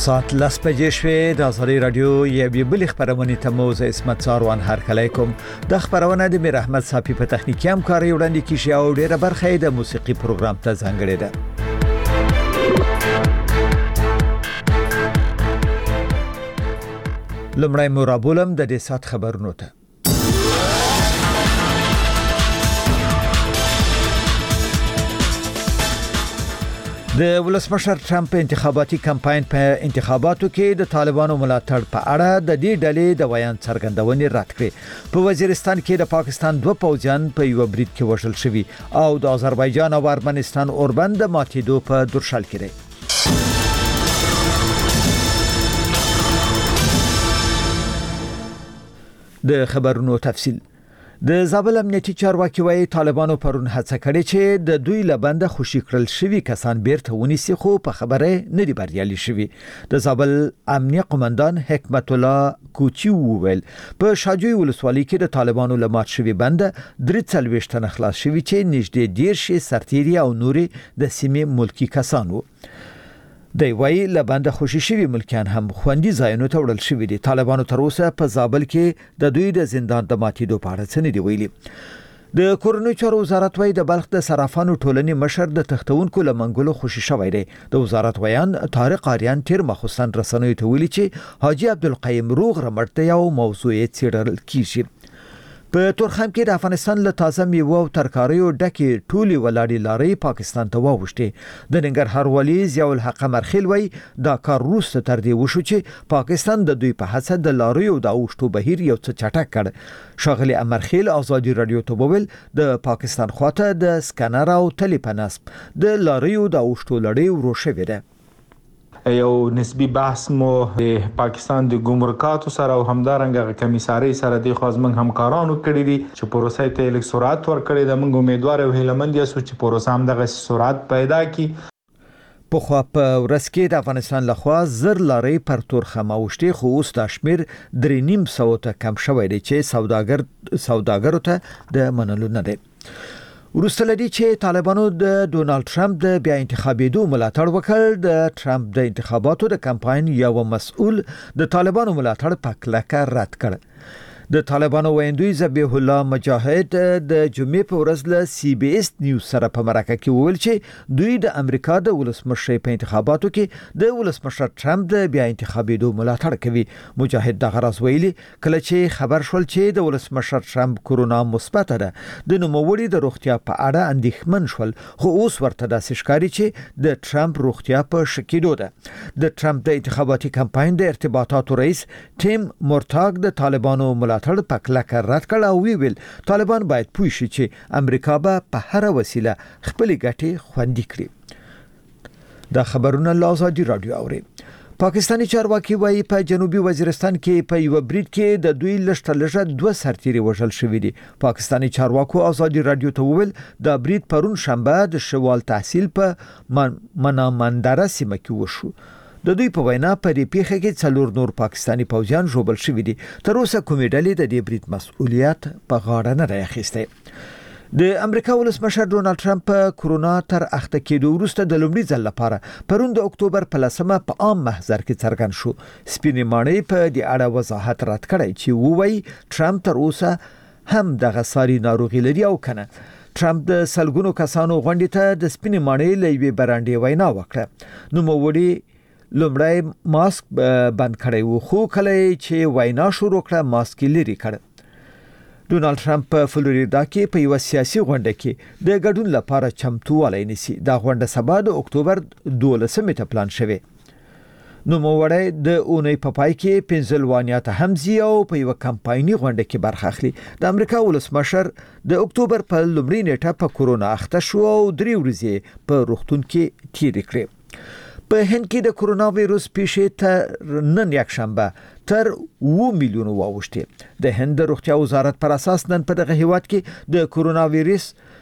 ساعت لاس بجې شوې د ازادي رادیو یوې بل خبرونه ته موزه اسمت ساروان هر کلیکم د خبرونه د میر احمد صافی په تخنیکی همکاري وړاندې کیږي او ډیره برخه د موسیقي پروګرام ته ځانګړې ده. لمړی مرابولم د دې سات خبرونو ته. د ولسمشر ټرمپ انتخاباتي کمپاین په انتخاباتو کې د طالبانو ملاتړ په اړه د دې ډلې د بیان څرګندونې رد کړې. په وزیرستان کې د پاکستان 2 پوځیان په یو برید کې وژل شوي او د آذربایجان او ارمنستان اوربند د ماتېدو په درشل کې دي. د خبرونو تفصیل. د زابل امنیتي چارواکي وايي طالبانو پرون هڅه کړې چې د دوی لبنده خوشي کړل شوی کسان بیرته ونیسي خو په خبره نه دی بریالي شوی. د زابل امنیه قومندان حکمت الله کوچی وویل په شاجوی ولسوالۍ کې د طالبانو لمات شوی بنده 43 تن خلاص شوی چې نږدې 10 سرتيري او نوري د سیمې ملکی کسانو. د وی لبنده خوشي شوی ملکیان هم خوندي ځایونو ته وړل شوی دي. طالبانو تر اوسه په زابل کې د دوی د زندان د ماتېدو په اړه څه نه دی ویلي. د کورنۍ چارو وزارت وايي د بلخ د صرافانو ټولنې مشر د تختونکو لمنګلو خوشي شوی دی. د وزارت ویان طارق آریان تیر مخصوصن رسنیو ته ویلي چې حاجی عبدالقیم روغ رمړته یو موضوع څېړل کیږي. په تورخم کې د افغانستان له تازه میوه او ترکاریو ډکې ټولي ولاړې لارې پاکستان ته واوښتې. د ننګرهار والي ضیاء الحق مرخیل وایي دا کار وروسته تر دې وشو چې پاکستان د دوی په هڅه د لاریو د اوښتو بهیر یو څه چټک کړ. ښاغلي امرخیل ازادي رادیو ته وویل د پاکستان خواته د سکانر او تلی په نسب د لاریو د اوښتو لړۍ ورو شوې ده. یو نسبی بحث مو د پاکستان د ګمرکاتو سره او همدارنګه کمیساري سره د خوازمن همکارانو کړی دي چې پروسې ته لیک سرعت ورکړي د موږ امیدوار او هیلمند یو چې پروسه هم دغه سرعت پیدا کړي. په خو په ورځ کې د افغانستان لخوا زر لارې پر تورخم اوښتې خو اوس د شمیر 3.5 ته کم شوی دی چې سوداګرو ته د منلو نه دی. وروسته لدی چې طالبانو د ډونالد ټرمپ د بیا انتخابېدو ملاتړ وکړ. د ټرمپ د انتخاباتو د کمپاین یو مسؤل د طالبانو ملاتړ په کلکه رد کړ. د طالبانو ویندوی ذبیح الله مجاهد د جمعې په ورځ له CBS نیوز سره په مرکه کې وویل چې دوی د امریکا د ولسمشر په انتخاباتو کې د ولسمشر ټرمپ د بیا انتخابېدو ملاتړ کوي. مجاهد دغه راز ویلي کله چې خبر شول چې د ولسمشر ټرمپ کورونا مثبت ده د نوموړي د روغتیا په اړه اندېښمن شول خو اوس ورته داسې ښکاري چې د ټرمپ روغتیا په شکیدو ده. د ټرمپ د انتخاباتي کمپاین د ارتباطاتو رئیس ټیم مورتاګ د طالبانو ملاتړ په کلکه رد کړ او ویل طالبان باید پوه شي چې امریکا به په هر وسیله خپل ګټې خوندي کړي. دا خبرونه له ازادي رادیو اوري. پاکستانی چارواکي وايي په جنوبي وزیرستان کې په یو برید کې د دوی لږه 2 سرتيري وژل شوي دي. پاکستانی چارواکو ازادي رادیو ته وویل دا برید پرون شنبه د شوال تحصیل په منامندره سیمه کې وشو. د دوی په وینا په دې پیښه کې 4 نور پاکستانی پوځیان ژوبل شوي دي. تر اوسه کومې ډلې د دې برید مسؤلیت په غاړه نه راخیسته. د امریکا ولسمشر ډونالد ټرمپ په کورونا تر اخته کېدو وروسته د لومړي ځل لپاره پرون د اکتوبر په 10مه په عام محضر کې څرګند شو. سپینې ماڼۍ په دې اړه وضاحت رد کړی چې وایي ټرمپ تر اوسه هم دغه ساري ناروغي لري او کنه. ټرمپ د سلګونو کسانو غونډې ته د سپینې ماڼۍ لوي برانډې وینا وکړه. نو موړي لومړی ماسک بند کړی و خو کله چې وینا شروع کړه ماسک لري کړ. ډونالد ټرمپ په فلوریدا کې په یو سیاسي غونډه کې د ګډون لپاره چمتووالی نیسي. دا غونډه سبا د اکتوبر 12 ته پلان شوه. نو موړی د اونۍ په پای کې پنځلوانیا ته همزي او په یو کمپایني غونډه کې برخه اخلي. د امریکا ولسمشر د اکتوبر په لومړۍ نیټه په کورونا اخته شو او 3 ورځې په روغتون کې تیر کړې. په هند کې د کورونا وایروس پیښې تر نن یکشنبه تر 2 میلیون واوښتې. د هند روغتیا وزارت پر اساس نن په دغه هیواد کې د کورونا وایروس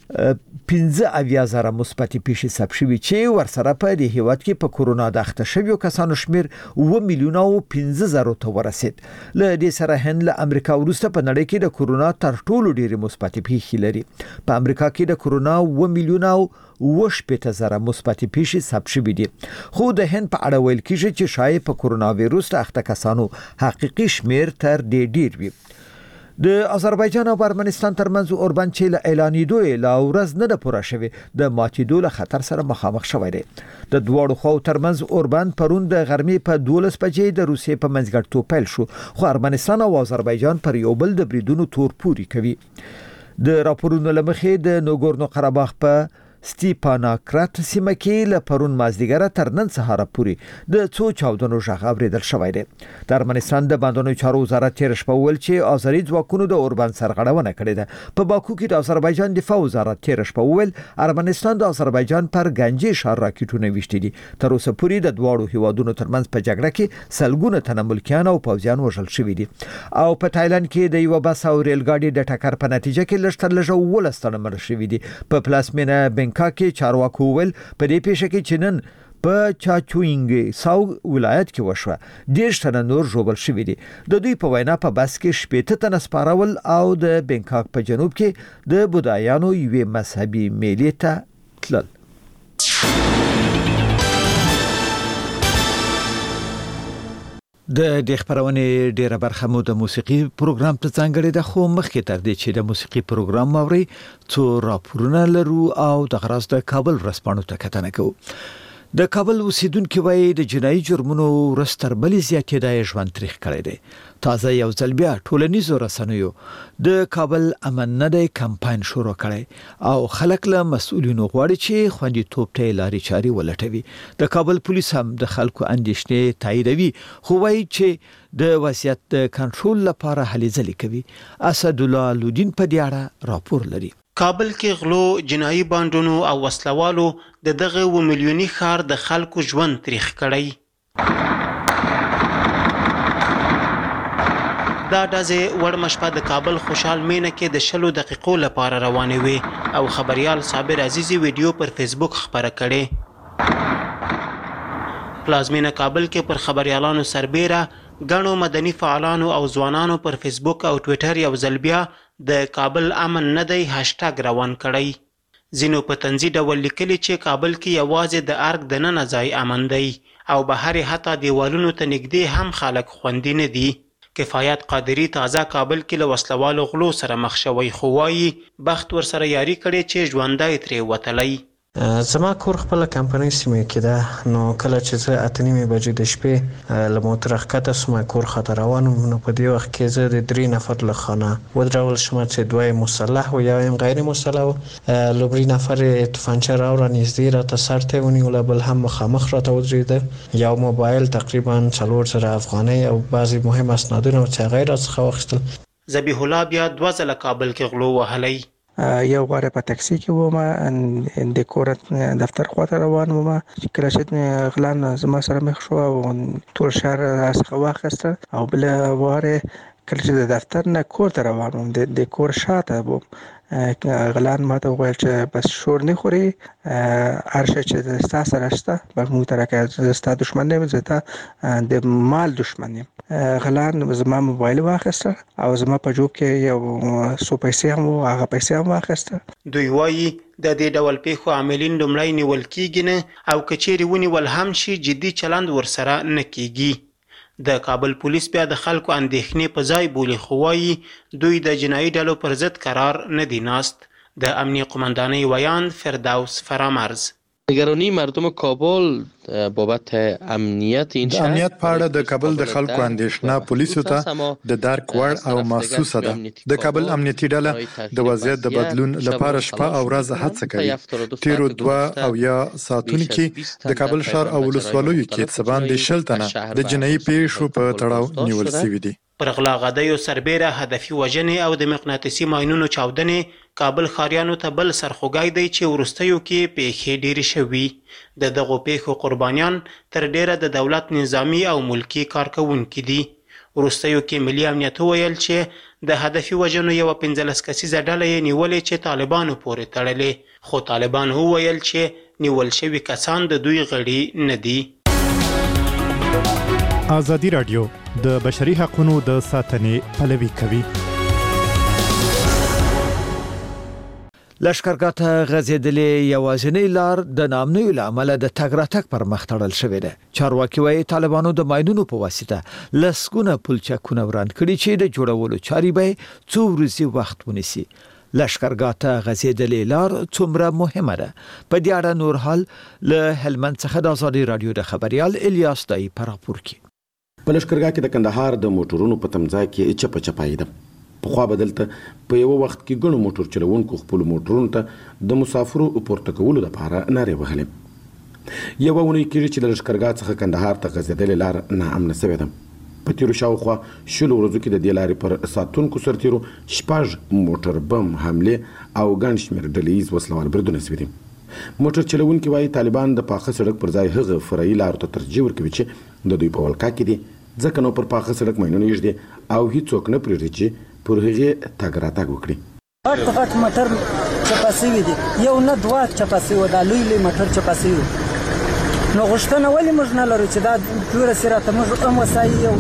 15,000 مثبت پیښې ثبت شوې چې ورسره په دې هیواد کې په کورونا د اخته شویو کسانو شمیر 2,15,000 ته ورسید. له دې سره هند له امریکا وروسته په نړۍ کې د کورونا تر ټولو ډېرې مثبت پیښې لري. په امریکا کې د کورونا 2,80,000 مثبت پیښې ثبت شوې دي. خو د هند په اړه ویل کېږي چې شاید په کورونا وایروس د اخته کسانو حقیقي شمیر تر دې ډېر وي. د آذربایجان او ارمنستان ترمنځ اوربند چې له اعلانېدو لا ورځ نه ده پوره شوې د ماتېدو له خطر سره مخامخ شوی دی. د دواړو خواو ترمنځ اوربند پرون د غرمې په 12 بجې د روسیې په منځګړیتوب پیل شو، خو ارمنستان او آذربایجان پر یو بل د بریدونو تور پوري کوي. د راپورونو لمخې د نوګورنو قرهباغ په سټیپاناکرات سیمه کې له پرون مازدیګره تر نن سهار پورې د څو چاودنو غږ اوریدل شوی دی. د ارمنستان د باندونو چارو وزارت تیر شپه ویل چې آذری ځواکونو د اوربند سرغړونه کړې ده. په باکو کې د آذربایجان دفاع وزارت تیر شپه ویل ارمنستان د آذربایجان پر گنجې ښار راکټونه ویشتي دي. تر اوسه پورې د دواړو هیوادونو ترمنځ په جګړه کې سلګونه تنه ملکیان او پوځیان وژل شوي دي. او په تایلند کې د یو بس او ریل ګاډي د ټکر په نتیجه کې لږ تر لږه 12 تنه مړه شوي دي. په پلاسمینه بنکاک کې چارواکو ویل په دې پیښه کې چې نن په چاچوینګ ساو ولایت کې وشوه 10 تنه نور ژوبل شوي دي. د دوی په وینا په بس کې 15 تنه سپارول او د بنکاک په جنوب کې د بودایانو یوې مذهبي میلې ته تلل. د خبرونې ډیره برخه مو د موسیقي پروګرام ته ځانګړې ده، خو مخکې تر دې چې د موسیقي پروګرام موري څو راپورونه لرو او د غراس د کابل ورسپانو ته کتنه کوو. د کابل اوسیدونکو وایي د جنایي جرمونو ورستر بلې زیاتېدای ژوند تاریخ کړی دی. تازه یو ځل بیا ټولنیزو رسنیو د کابل امن نه دی کمپاین شروع کړی او خلک له مسؤلینو غواړي چې خوندیتوب ته لارې چارې ولټوي. د کابل پولیس هم د خلکو اندېښنې تاییدوي، خو وایي چې د وضعیت د کنټرول لپاره هلې ځلې کوي. اسدالله لودین په دې اړه راپور لري. کابل کې غلو، جنایي بانډونو او وسلوالو د دغه 1 میلیوني ښار د خلکو ژوند تریخ کړی. دا ډزې وړمه شپه د کابل خوشحال مینه کې د 20 دقیقو لپاره روانې وې او خبريال صابر عزیزي ویډیو پر فیسبوک خبره کړې. پلازمینه کابل کې پر خبريالانو سربېره غنو مدني فعالانو او ځوانانو پر فیسبوک او ټوئیټر یو ځل بیا د کابل امن نه دی هاشټاګ روان کړی. ځینو په طنزي ډول لیکلي چې کابل کې یوازې د ارګ د ننه ځای امن دی او بهر حتی دیوالونو ته نږدې هم خلک خوندي نه دي. کفایت قادری تازه کابل کې له وسلوالو غلو سره مخ شوی، خو وایي بخت ورسره یاري کړی چې ژوندی ترې وتلی. زما کور خپل کمپنۍ سیمه کې ده، نو کله چې زه 8:30 بجې د شپې له موټر ښکته سوم کور خاطر روانم، نو په دې وخت کې زه د 3 نفر له خانه ودرول شم چې دوی مسلح او یو غیر مسلح. لومړی نفر توفانچه راوړه نږدې راته سر ته ونیول، بل هم مخامخ راته ودرېد. یو موبایل تقریبا 4,000 افغانۍ او بعضی مهم اسنادونه چې غیر څخه واخیستل. ذبیح الله بیا 2 ځله کابل کې غلو وهلی. یو غاره په ټاکسي کې ومه د کور دفتر خواته روان ومه، کله چې غلان زما سره مخ شو او ټول شهر څخه واخیسته او بل واره کله چې د دفتر نه کور ته روان وم د کور شاته وم، غلان ماته وویل چې بس شور نه خوري، هرشه چې ستا سره شته به موږ ته راکړه، زه ستا دښمن نه یم، زه تا د مال دښمن یم. غلان زما موبایل واخیسته او زما په جوب کې یو څو پیسې هم هغه پیسې هم واخیسته. دوی وایي د دې ډول پیښو عاملین لومړی نیول کیږي نه او که چیرې ونیول هم شي جدي چلند ورسره نه کیږي. د کابل پولیس بیا د خلکو اندېښنې په ځای بولي، خو وایي دوی د جنایي ډلو پر ضد قرار نه دی ناست. د امنیه قماندانۍ ویاند فردوس فرامرز: نگرانی مردم کابل بابت امنیت این شهر، د امنیت په اړه د کابل د خلکو اندېښنه پولیسو ته د درک وړ او محسوسه ده. د کابل امنیتي ډله د وضعیت د بدلون لپاره شپه او ورځ هڅه کوي. تیرو 2 او یا ساعتونو کې د کابل ښار او ولسوالیو کې څه باندې 20 تنه د جنایي پیښو په تړاو نیول شوي دي. پر غلا غدیو سربېره هدفي وژنې او د مقناطیسي ماینونو چاودنې کابل ښاریانو ته بل سرخوږی دی چې وروستیو کې پیښې ډېرې شوي. د دغو پیښو قربانیان تر ډېره د دولت نظامي او ملکي کارکوونکي دي. وروستیو کې ملي امنیت وویل چې د هدفي وژنو یوه 15 کسیزه ډله یې نیولې چې طالبانو پورې تړلې، خو طالبان وویل چې نیول شوي کسان د دوی غړي نه دي. ازادي راډیو د بشري حقوقو د ساتنې پلوي کوي. لشکرګاه ته غځېدلې یوازینۍ لار د نامنوي لامل د تګ راتګ پر مخ تړل شوې ده. چارواکي وايي طالبانو د ماینونو په واسطه لسګونه پلچکونه وران کړي چې د جوړولو چاري به څو ورځې وخت ونیسي. لشکرګاه ته غځېدلې لار څومره مهمه ده؟ په دې اړه نور حال له هلمند څخه د ازادي رادیو د خبريال الیاس دای پر راپور کې. په لشکرګاه کې د کندهار د موټرونو په تمځای کې چپه چپای ده. په خوا بدلته په یو وخت کې ګڼو موټر چلوونکو خپل موټرونو ته د مسافرو پورته کولو لپاره نارې وهلې. یو ونی کېږي چې د لشکرګاه څخه کندهار ته غځېدلې لار ناامنه شوې ده. په تیرو شاوخوا شلو ورځو کې د دې لارې پر ساتونکو سرتیرو 6 موټر بم حمله او ګڼ شمېر ډلهییز وسلوال بریدونه شوي دي. موټر چلوونکي وايي طالبان د پاخه سړک پر ځای هغه فرعي لارو ته ترجیح ورکوي چې د دوی په ولکه کې دي، ځکه نو پر پاخه سړک ماینونه یږدي او هیڅوک نه پرېږدي چې پر هغه تګ راتګ وکړي. غټ موټر چپاسي دي، یو نه دوه چپاسي و دا لوی موټر چپاسي و. نو غشتنه ولې موږ نه لرو چې دا ټول سره موږ هم وسایي یو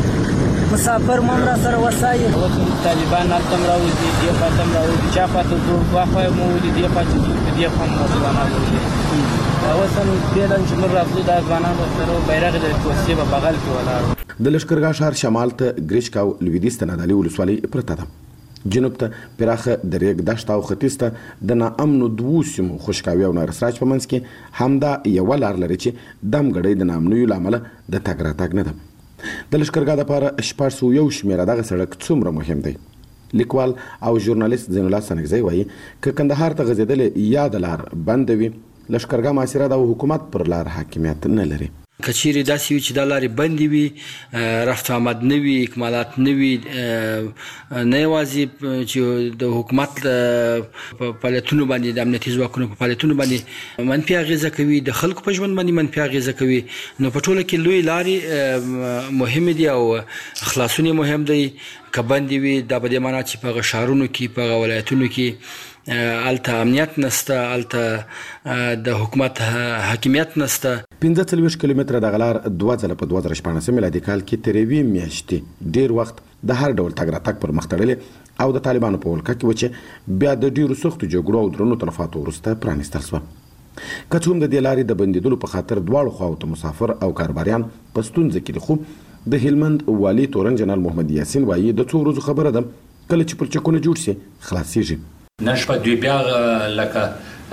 مسافر مم را سره وسایي. طالبان نالتم راوځي دی پاتم راوځي چا پاتو دوه واخه مو ودي دی پاتې دی هم مسلمانان راوځي اوسم بیلن چې موږ راځو دا ځوانان سره بیرغ د کوڅې په بغل کې ولاړ. د لشکرګاه ښار شمال ته ګریشکاو لویدیځ ته نادالي ولسوالۍ پرته ده. جنوب ته پراخه د ریګ دشت او ختیځ ته د ناامنو دوو سیمو خوشکاوي او نارسراج په منځ کې همدا یوه لار لري چې دمګړۍ د نامنویو له امله د تګ راتګ نه ده. د لشکرګاه دپاره 601 شمېره دغه سړک څومره مهم دی. لیکوال او ژورنالیست زین الله سنګزی وایي که کندهار ته غځېدلې یا د لار بنده وي لشکرګاه معاصره د حکومت پر لار حاکمیت نه لري. کچيري داسې وي چې د لارې بندي وي، رفت آمد نه وي، اکمالات نه وي، نه یوازې چې د حکومت په فعالیتونو باندې د امنیتي ځواکونو په فعالیتونو باندې منفي اغیزه کوي، د خلکو په ژوند باندې منفي اغیزه کوي. نو په ټوله کې لوی لارې مهمې دي او خلاصون یې مهم دی. که بندي وي دا په دې معنا چې په شهرونو کې په ولایتونو کې الته امنیت نسته، الته د حکومت حاکمیت نسته. 45 کیلومتره د غلار 2 ځله په 2014 میلادي کال کې تریوي میاشتې ډیر وخت د هر ډول تګ راتګ پر مخ تړلې او د طالبانو په ولکه کې و چې بیا د ډیرو سختو جګړو او درنو تلفاتو وروسته پرانیستل شوه. که څه هم د دې لارې د بندیدلو په خاطر دواړو خواو ته مسافر او کارباریان په ستونزه کې دي، خو د هلمند والي تورن جنرال محمد یاسین وایي د څو ورځو خبره ده کله چې پلچکونه جوړ شي خلاصېږي. نن شپه دوی بیا لکه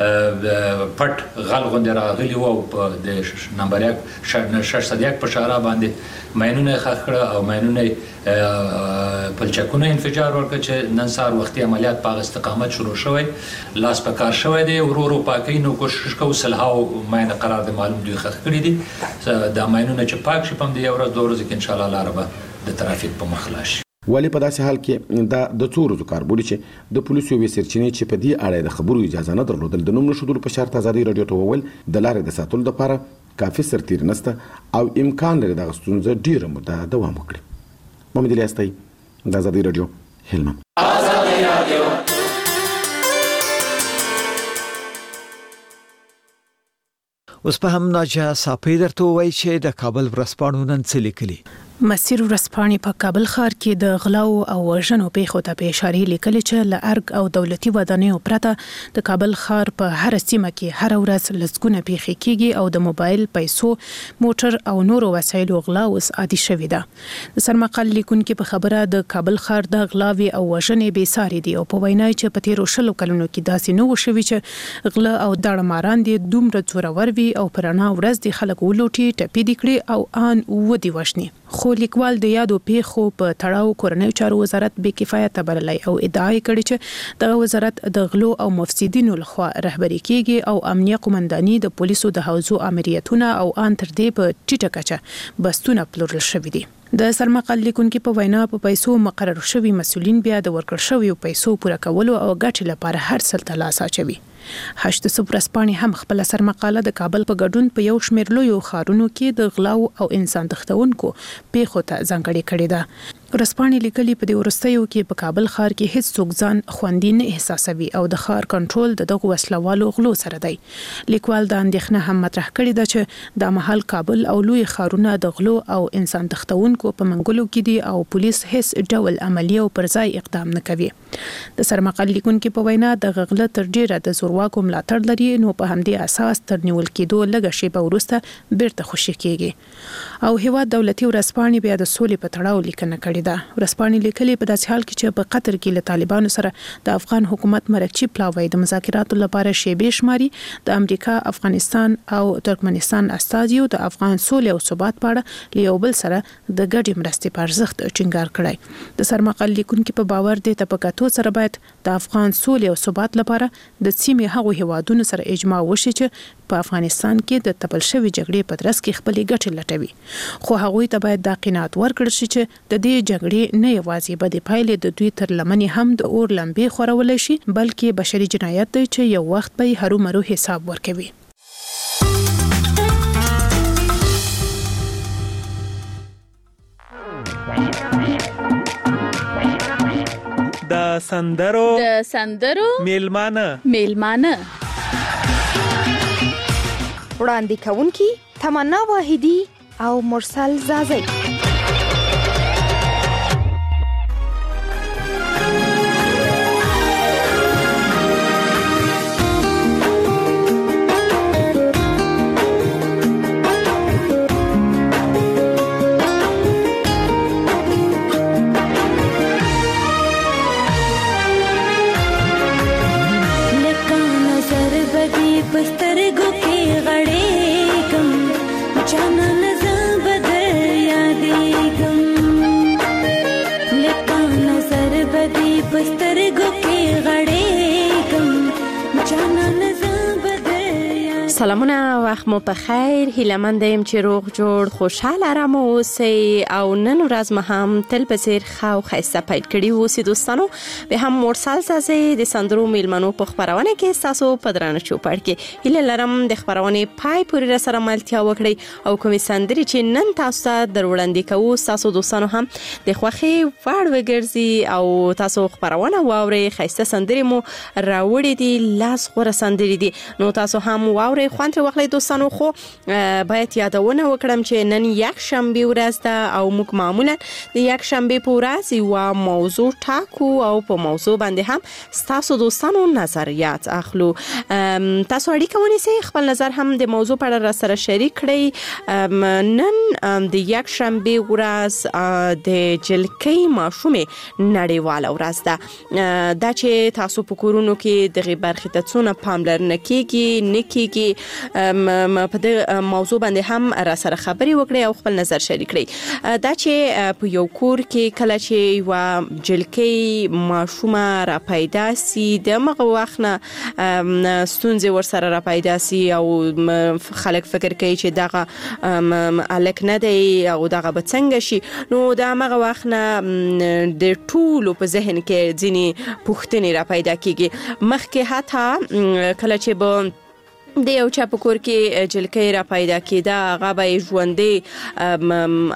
پټ غل غوندې راغلي وو او د نمبر 601 په شارع باندې ماینونه ښخ کړه او ماینونه پلچکونه انفجار ورکړه چې نن سهار وختي عملیات په استقامت شروع شوی، لاس په کار شوی دی، ورو پاکي نو کوشش کوو سلهاو ماینه قرار د معلوم دوی ښخ کړي دي. دا ماینونه چې پاک شي په دې یو ورځ 2 ورځې کې ان شاء الله لاره به د ترافیک په مخ لاړ شي. ولی په داسې حال کې دا د څو ورځو کار بولي چې د پولیسو یوې سرچینې چې په دې اړه د خبرو اجازه نه درلودل د نوم نښودلو په شرط ازادي راډیو ته وویل د لارې د ساتلو دپاره کافي سرتیر نسته او امکان لري دغه ستونزه ډیره موده دوام وکړي. محمد الیاس دی، د ازادي راډیو، هلمند. اوس په هم ناجه صافی درته وایي چې د کابل ورځپاڼو نن څه لیکلي. مسیر ورځپاڼې په کابل ښار کې د غلاو او وژنو پیښو ته په اشاره لیکلي چې له ارګ او دولتي ودانیو پرته د کابل ښار په هر سیمه کې هر ورځ لسګونه پیښې کیږي او د موبایل، پیسو، موټر او نورو وسایلو غلا اوس عادي شوې ده. د سرمقال لیکونکي په خبره د کابل ښار د غلاوي او وژنې بې ساري دي او په وینا چې په تیرو 20 کلونو کې داسې نه و شوي چې غلا او داړه ماران دي دومره زورور وي او په رڼا ورځ د خلک ولوټي، ټپي دي کړي او ان ودي وژني. خو لیکوال د یادو پیښو په تړاو کورنیو چارو وزارت بې کفایته بللی او ادعا یې کړې چې دغه وزارت د غلو او مفسدینو لخوا رهبري کیږي او امنیه قومنداني د پولیسو د حوزو امریتونه او ان تر دې په ټیټه کچه بستونه پلورل شوي دي. د سرمقال لیکونکو په وینا په پیسو مقرر شوی مسولین بیا د ورکړ شوی پیسو پوره کولو او ګټې لپاره هر څه ته لاس اچوي. هشت صبح رسپانې هم خپل سرمقاله د کابل په ګډون په یو شمېر لویو ښارونو کې د غلاو او انسان تښتونکو پیښو ته ځانګړې کړې ده. رسپانې لیکلي په دې وروستیو کې په کابل ښار کې هیڅ څوک ځان خوندي نه احساسوي او د ښار کنټرول د دغو وسلوالو غلو سره دی. لیکوال د اندېښنه هم مطرح کړې ده چې د مهال کابل او لوی ښارونه د غلو او انسان تښتونکو په منګولو کې دي او پولیس هیڅ ډول عملیه او پر ځای اقدام نه کوي. د سرمقال لیکونکو په وینا د غغله تر ډیره د زورواکو ملاتړ لري، نو په همدې اساس تر نیول کېدو لږه شیبه وروسته بیرته خوشي کیږي او هیواد دولتي ورځپاڼې بیا د سولې په تړاو لیکنه کړې ده. ورځپاڼې لیکلي په داسې حال کې چې په قطر کې له طالبانو سره د افغان حکومت مرکچی پلاوی د مذاکراتو لپاره شیبې شماري، د امریکا، افغانستان او ترکمنستان استازیو د افغان سولې او ثبات په اړه له یو بل سره د ګډې مرستې په ارزښت ټینګار کړی. د سرمقال لیکونکو په باور دی ته په کتو سره باید د افغان سولې او ثبات لپاره د سیمې هغو هیوادونو سره اجماع وشي چې په افغانستان کې د تپل شوی جګړې په ترڅ کې خپل ګټې لټوي، خو هغوی ته باید دا قناعت ورکړل شي چې د دې جګړې نه یوازې بدې پایلې د دوی تر لمنې هم د اور لمبې خورولای شي، بلکې بشري جنایت دی چې یو وخت به هرومرو حساب ورکوي. د سندرو میلمانه وړاندې کوونکي تمنا واحدی او مرسل زازی. سلامونه، وخت مو په خیر. هیله مند یم چې روغ جوړ خوشاله آرام اوسئ او نن ورځ مو هم تل په څیر ښه او ښایسته پیل کړي اوسئ دوستانو. به هم مرسل زازی د سندرو میلمنو په خپرونه کې ستاسو په درانه چوپړ کې هیله لرم د خپرونې پای پورې را سره ملتیا وکړئ او کومې سندرې چې نن تاسو ته در وړاندې کوو ستاسو دوستانو هم د خوښۍ وړ وګرځي او تاسو خپرونه واورئ. ښایسته سندرې مو راوړې دي، لاس غوره سندرې دي، نو تاسو هم واورئ، خوند ترې واخلئ دوستانو. خو باید یادونه وکړم چې نن یک شنبه ورځ ده او موږ معمولا د یک شنبه په ورځ یو موضوع ټاکو او په موضوع باندې هم ستاسو دوستانو نظریات اخلو. تاسو اړیکه ونیسئ، خپل نظر هم د موضوع په اړه را سره شریک کړئ. نن د یک شنبه ورځ د جلکۍ ماشومې نړیواله ورځ ده. دا چې تاسو په کورونو کې دغه برخې ته څونه پاملرنه کیږي نه کیږي، په دې موضوع باندې هم را سره خبرې وکړئ او خپل نظر شریک کړئ. دا چې په یو کور کې کله چې یو جلکۍ ماشومه را پیدا سي، د مغه وخت نه ستونزې ورسره را پیدا سي او خلک فکر کوي چې دغه الک نه دی او دغه به څنګه شي، نو د مغه وخت نه د ټولو په ذهن کې ځینې پوښتنې را پیدا کیږي. مخکې حتی کله چې به د یو چا په کور کې جلکۍ را پیدا کېده، هغه به یې ژوندۍ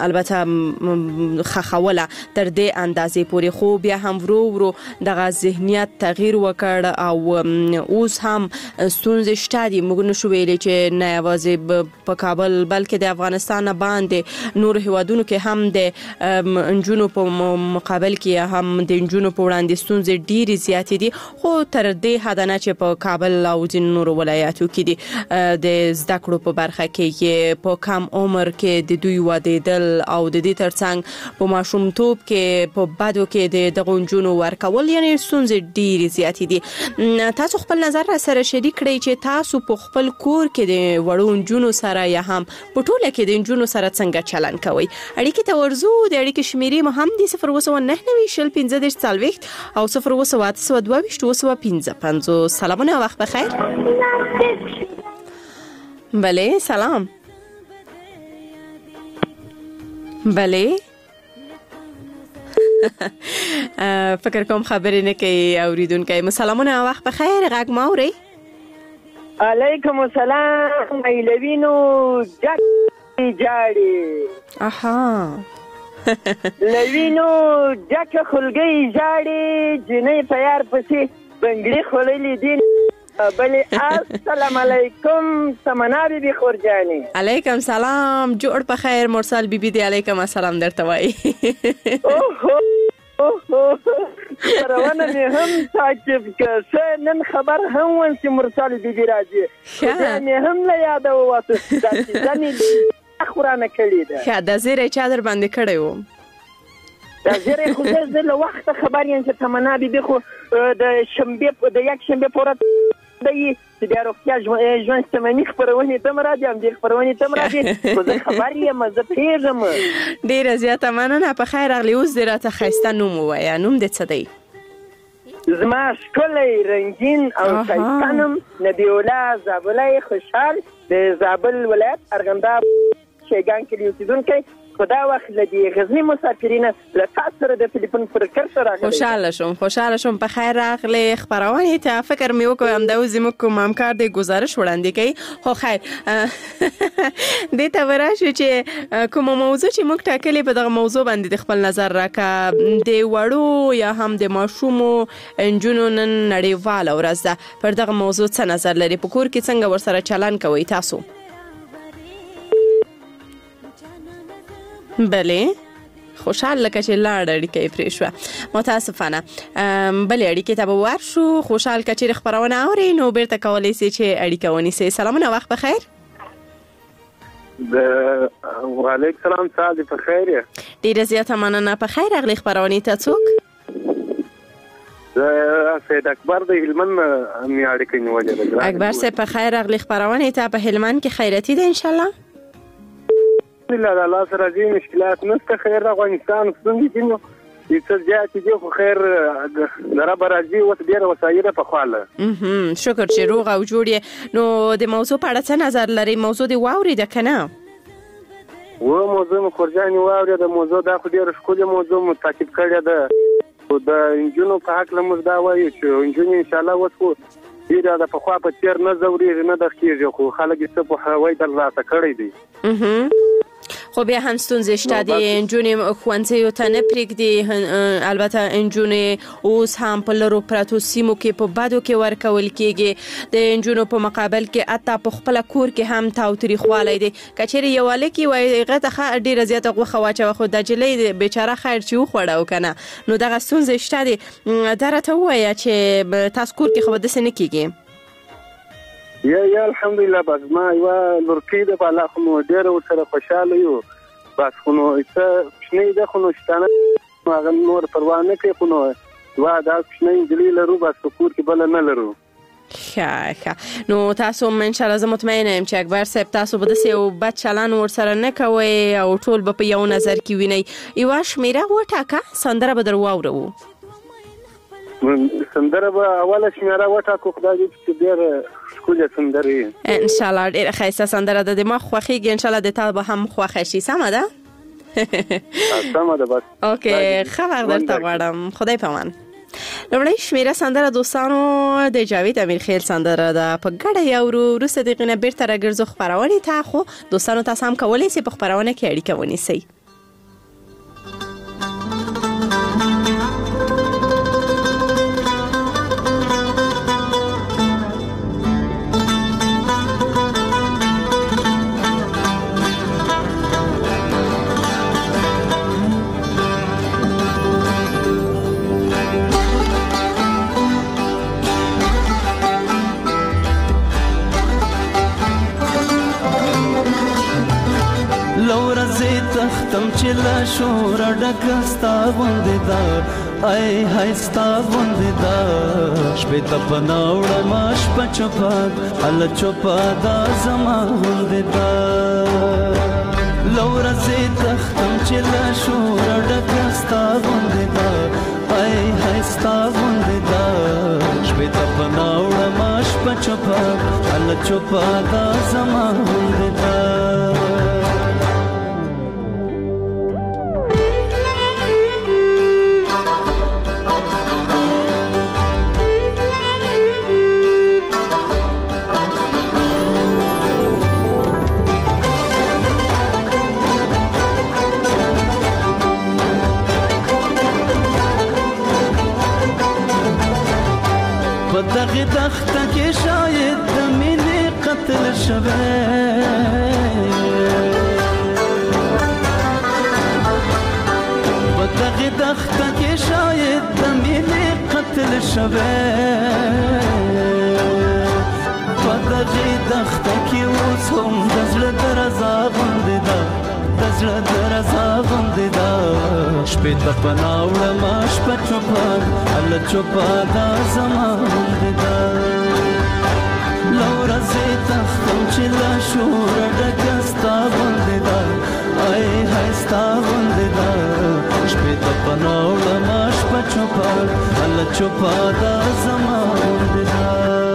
البته خښوله تر دې اندازې پورې، خو بیا هم ورو ورو دغه ذهنیت تغییر وکړ او اوس هم ستونزې شته دي. موږ نشو ویلی چې نه یوازې په کابل بلکې د افغانستان نه باندې نورو هیوادونو کې هم د نجونو په مقابل کې هم د نجونو په وړاندې ستونزې ډېرې زیاتې دي، خو تر دې حده نه چې په کابل او ځینو نورو ولایاتو کې دي د زده کړو په برخه کې په کم عمر کې د دوی وادیدل او د دې ترڅنګ په ماشومتوب کې په بدو کې د دغو نجونو ورکول، یعنی ستونزې ډېرې زیاتې دي. تاسو خپل نظر را سره شریک کړئ چې تاسو په خپل کور کې د وړو نجونو سره یا هم په ټوله کې د نجونو سره څنګه چلند کوئ. اړیکې ته ورځو. د اړیکې شمیرې مو هم دي 029901540 او 0282225. سلامونه، وخت بخیر. بله، سلام. بله فکر کوم خبرې نه کوي اوریدونکي. مسلمونه وخت بخیر. غږ ما اوري؟ علیکم السلام. ایلوینو جاړي. اها لوینو جک خلګي جاړي جنې په یار پسې بنگړي خوللې دي. بله السلام علیکم سمنا بیبي خورجانی. علیکم سلام. جوړ په خیر مرسل بیبي دی. علیکم السلام درته وای. اوه روانه مې هم تعجب که نن خبر هم ون چې مرسل بیبي راځي. مې هم له یاده ووته چې ځنې خورانه کړې ده. ښه د زیری چا در باندې کړی و؟ د زیری خو زه له وخته خبر یم چې تمنا بیبي خو د شنبې د یک شنبې پوره دی چې بیا روغتیا ژوند شتمني خپرونې ته م راځي، همدې خپرونې ته م راځي. خو زه خبر یم، زه پوهېږم. ډېره زیاته مننه. په خیر راغلې. اوس دې راته ښایسته نوم ووایه. نوم دې څه دی؟ زما ښکلی رنګین او ښایسته نوم نبی الله زابلی خوشحال د زابل ولایت ارغنداب شیګان کلي اوسېدونکی. خو دا وخت له دې غزني مسافرینه له تاسو سره د ټلیفون پر کرښه راغلی. خوشحاله شوم. په خیر راغلې خپرونې ته. فکر مې وکړ همدا اوس زموږ کوم همکار دی ګزارش وړاندې کوي. خو خیر دې ته ورشو چې کومه موضوع چې موږ ټاکلې په دغه موضوع باندې د خپل نظر راکړه. د وړو یا هم د ماشومو نجونو نن نړیواله ورځ ده. پر دغه موضوع څه نظر لري؟ په کور کې څنګه ورسره چلن کوئ تاسو؟ بله خوشحال لکه چې لاړ اړیکه یې پرې شوه. متاسفانه بلې اړیکې ته به ورشو. خوشحال که چېرې خپرونه اورې نو بیرته کولی سې چې اړیکه ونیسې. سلامونه، وخت په خیر. وعلیکم سلام. سعد په خیر یې؟ ډېره زیاته مننه. په خیر راغلې. خپرونې ته څوک؟ زه سید اکبر د هلمند مې اړیکه نیولې ده. اکبر صاحب په خیر راغلې. خپرونې ته په هلمند کې خیراتي ده انشاءالله؟ الحمدلله د الله سره دې مشکلات نشته. خیر د افغانستان ستونزې دي نو څه زیاتې دي خو خیر د رب راضي. اوس ډېره وسایل پخواله. شکر چې روغ او جوړ یې. نو د موضوع په اړه څه نظر لرئ؟ موضوع دې واورېده که نه؟ موضوع مې خورجانې واورېده. موضوع دا خو ډېره ښکلې موضوع مو تعقیب کړې ده. خو د نجونو په هکله موږ دا وایو چې نجونې انشاءالله اوس خو ډېره د پخوا په څېر نه ځورېږي نه دغه کېږي. خو خلک یې څه پوهاوی در راته کړی دی. خو بیا هم ستونزې شته دي. نجونې ښوونځیو ته نه پرېږدي. البته نجونې اوس هم په لرو پرتو سیمو کې په بدو کې ورکول کېږي. د نجونو په مقابل کې حتی په خپله کور کې هم تاوتریخوالی دی. که چېرې یو هلک وایي هغه ته ډېره زیاته غوښه واچوه خو د نجلۍ بیچاره خیر چې وخوړه او که نه. نو دغه ستونزې شته دي. دا راته ووایه چې تاسو کور کې خو به داسې نه کېږي؟ یا الحمدلله. بس ما یوه لورکۍ ده په الله خو نو ډېره ورسره خوشحاله یو. بس خو نو څه کوچنۍ ده خو نو شتانه هغه نور پروا نه کوي. خو نو یوه دا کوچنۍ نجلۍ لرو بس په کور کې بله نه لرو. ښه نو تاسو انشاءالله زه مطمئنه یم چې اکبر صاحب تاسو به داسې یو بد چلن ورسره نه کوئ او ټول به په یو نظر کې وینئ. یوه شمېره وټاکه. سندره به در واورو. سندره به اوله شمېره وټاکو. خدای دې چې ډېره ښکلې سندره وي انشاءالله. ډېره ښایسته سندره ده. د ما خوښېږي. انشاءالله د تا به هم خوښه شي. سمه ده؟ سمه ده. بس اوکې ښه وخت درته غواړم. خدای په امان. لومړی شمېره سندره دوستانو د جاوید امیرخیل سندره ده. په ګډه یې اورو. وروسته د هغې نه بېرته راګرځو خپرونې ته. خو دوستانو تاسو هم کولی سئ په خپرونه کې اړیکه ونیسئ. تختم چې لا شور ډکه ستا غوندې ده. ای های ستا غوندې ده. شپې ته پناه وړمه شپه چوپه هله چوپه دا زما غوندې ده. له ورځې تختم چې لا شور ډکه ستا غوندې ده. ای های ستا غوندې ده. شپې ته پناه وړمه شپه چوپه هله چوپه دا زما غوندې ده. په دغه دښته کې شاید د مینې قتل شوی په دغه دښته کې شاید د مینې قتل شوی په دغه دښته کې اوس هم د زړه درزا غوندې ده د زړه درزا غوندې ده شپې ته پناه وړمه شپه چوپه هله چوپه دا زما غوندې ده له ورځې تښتم چې له شوره ډکه ستا غوندې ده ای های ستا غوندې ده شپې ته پناه وړمه شپه چوپه هله چوپه دا زما غوندې ده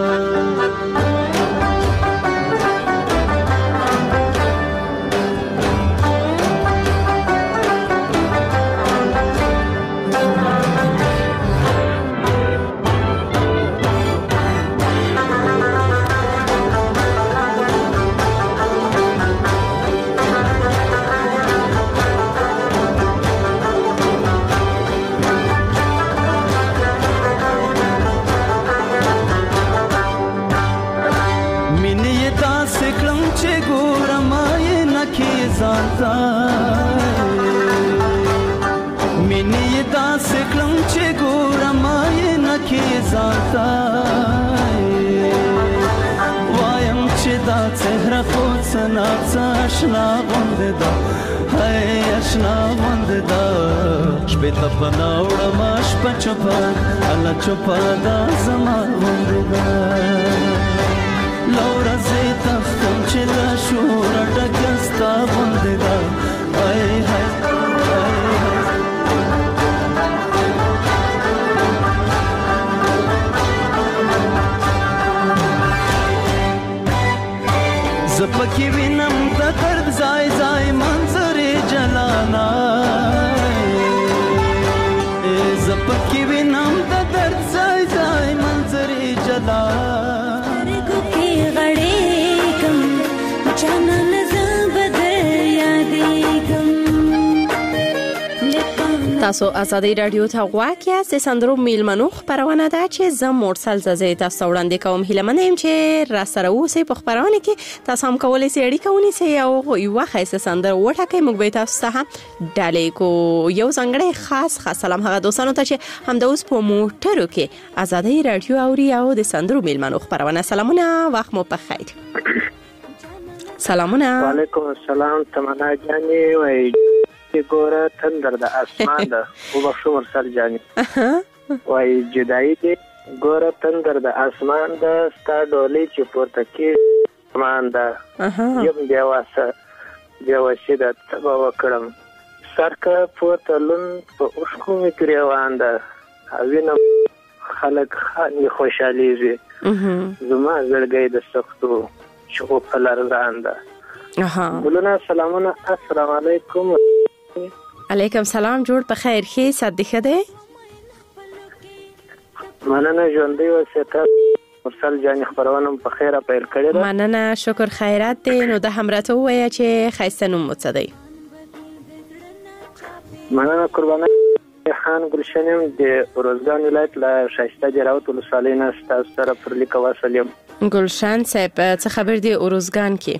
مینې داسې کړم چې ګورم آینه کې ځانته وایم چې دا څهره خو څه ناڅه اشنا غوندې ده هی اشنا غوندې ده شپې ته پناه وړمه شپه چوپه هله چوپه دا زما غوندې ده له ورځې تښتم چې له شوره ډکه ستا غوندې ده ای های زه پکې وینم د درد ځای ځای منظرې جلانا زه پکې وینم د درد ځای ځای منظرې جلانا کې غړېږم جانان زه به در یادېږم تاسو ازادي رادیو ته غواړئ چې سندرو میلمنو خبرونه ده چې زه مرسل زازې تاسو وړاندې کوم هیله منم چې را سره اوسئ په خبرونه کې تاسو هم کولای شئ اړیکه ونیسئ او یو خاصه سندر وټاکئ موږ به تاسو ته ډالې کو یو څنګه خاص سلام هغه دوستانو ته چې هم د اوس په موټرو کې ازادي رادیو اوري او د سندرو میلمنو خبرونه سلامونه وخت مو په خیر سلامونه وعلیکم السلام تمنا جانې وای ګوره تندر د اسمان ده وبخښو مرسل جانې وای جدایي دې ګوره تندر د اسمان ده ستا ډولۍ چې پورته کېږي اسمان ده یم بیا واسې ده څه به وکړم سر که پورته لوند په اوښکو مې ګرېوان ده او وینم خلک خاندي خوشحالېږي زما زړګی د سختو شغو په لرزان ده ګلونه سلامونه السلام علیکم علیکم سلام جوړ په خیر ښه صد ښه دی مننه ژوندۍ وسیته مرسل جان خبرونه په خیره پیل کړی ده مننه شکر خیرات دی نو د همراته وایي چې خیسته نوم مو څه دی مننه قربانه خان ګلشنم د روزګان ولایت له شایسته جراوت ولسوالۍ نه تاسو سره پر لیک وصل یم ګلشن صاحب څه خبر دی روزګان کې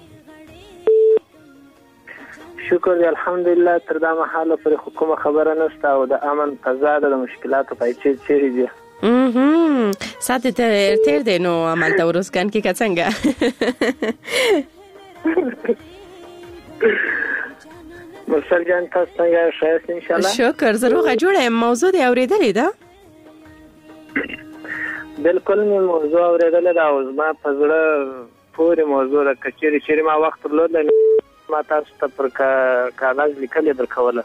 شکر دی الحمدلله تر دا مهاله پر حکومت خبره نشته او د امن فضا د مشکلاتو پایچې چیرې دي ساعت تیر دی نو عمل ته روزګان کې څنګه مرسل جان تاسو څنګه شایست ان شاء الله شکر زروغه جوړه موضوع دی اوریدلې ده بالکل مې موضوع اوریدلې ده او زما په زړه پورې موضوع ده کچېرې ما وخت درلود ما تاسو ته پر کاغذ لیکلې درکوله